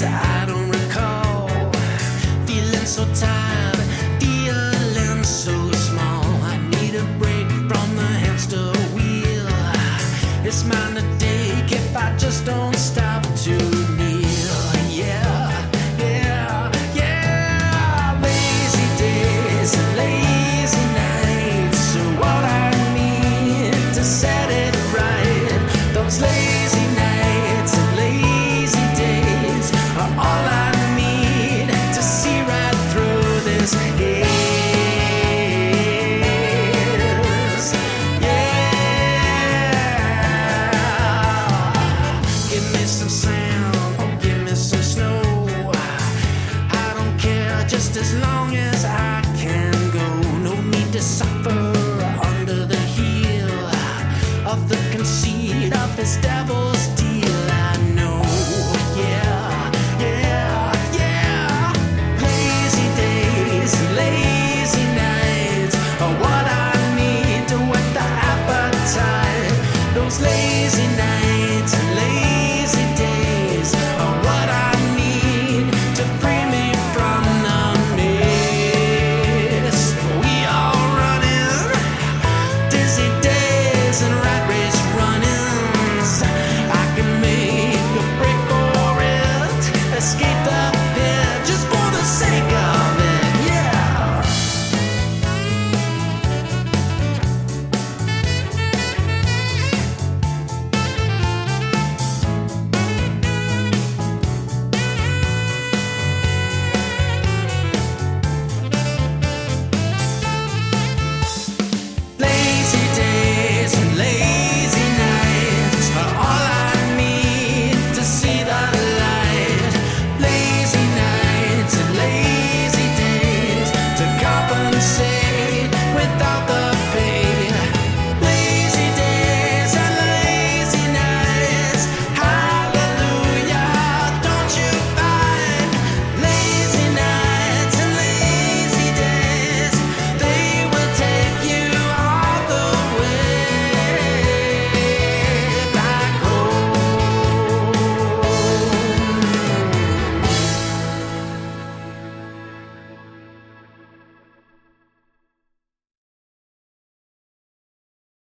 days I don't recall. Feeling so tired, feeling so small. I need a break from the hamster wheel. It's mine to take if I just don't stop to kneel. Yeah, yeah, yeah. Lazy days and lazy nights. So what I need to set it right. Those lazy nights and lazy days are all I need to see right through this.